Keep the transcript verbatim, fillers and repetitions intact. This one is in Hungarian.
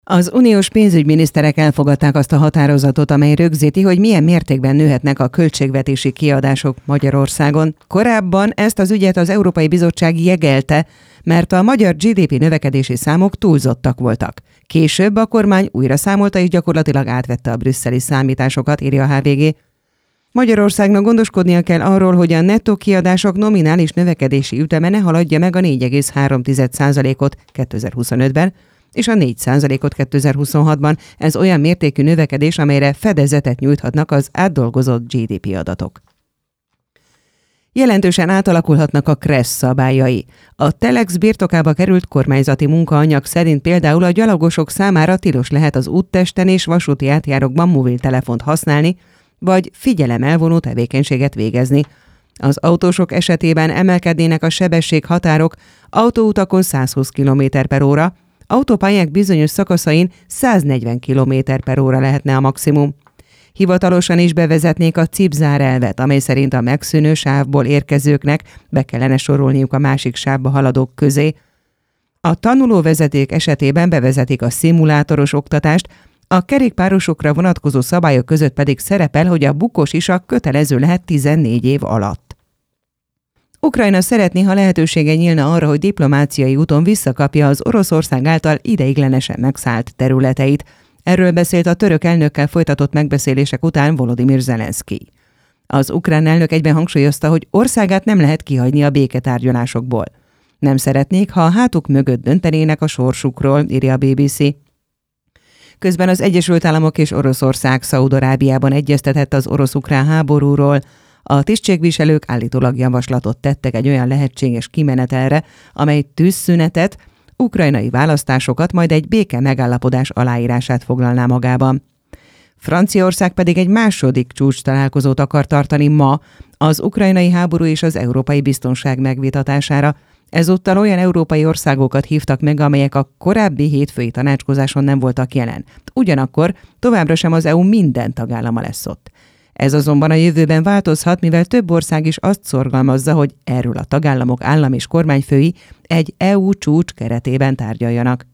Az uniós pénzügyminiszterek elfogadták azt a határozatot, amely rögzíti, hogy milyen mértékben nőhetnek a költségvetési kiadások Magyarországon. Korábban ezt az ügyet az Európai Bizottság jegelte, mert a magyar gé dé pé növekedési számok túlzottak voltak. Később a kormány újra számolta és gyakorlatilag átvette a brüsszeli számításokat, írja a há vé gé. Magyarországnak gondoskodnia kell arról, hogy a nettó kiadások nominális növekedési üteme ne haladja meg a négy egész három százalékot kétezer-huszonötben, és a négy százalékot kétezer-huszonhatban. Ez olyan mértékű növekedés, amelyre fedezetet nyújthatnak az átdolgozott gé dé pé adatok. Jelentősen átalakulhatnak a kressz szabályai. A Telex birtokába került kormányzati munkaanyag szerint például a gyalogosok számára tilos lehet az úttesten és vasúti átjárókban mobiltelefont használni, vagy figyelemelvonó tevékenységet végezni. Az autósok esetében emelkednének a sebességhatárok, autóutakon száz húsz kilométer per óra, autópályák bizonyos szakaszain száznegyven kilométer per óra lehetne a maximum. Hivatalosan is bevezetnék a cipzár elvet, amely szerint a megszűnő sávból érkezőknek be kellene sorolniuk a másik sávba haladók közé. A tanulóvezeték esetében bevezetik a szimulátoros oktatást, a kerékpárosokra vonatkozó szabályok között pedig szerepel, hogy a bukós isak kötelező lehet tizennégy év alatt. Ukrajna szeretné, ha lehetősége nyílna arra, hogy diplomáciai úton visszakapja az Oroszország által ideiglenesen megszállt területeit. Erről beszélt a török elnökkel folytatott megbeszélések után Volodymyr Zelenszkij. Az ukrán elnök egyben hangsúlyozta, hogy országát nem lehet kihagyni a béketárgyalásokból. Nem szeretnék, ha a hátuk mögött döntenének a sorsukról, írja a bé bé cé. Közben az Egyesült Államok és Oroszország Szaúd-Arábiában egyeztetett az orosz-ukrán háborúról. A tisztségviselők állítólag javaslatot tettek egy olyan lehetséges kimenetelre, amely tűzszünetet, ukrajnai választásokat, majd egy béke megállapodás aláírását foglalná magában. Franciaország pedig egy második csúcs találkozót akar tartani ma az ukrajnai háború és az európai biztonság megvitatására. Ezúttal olyan európai országokat hívtak meg, amelyek a korábbi hétfői tanácskozáson nem voltak jelen. Ugyanakkor továbbra sem az é u minden tagállama lesz ott. Ez azonban a jövőben változhat, mivel több ország is azt szorgalmazza, hogy erről a tagállamok állam- és kormányfői egy é u csúcs keretében tárgyaljanak.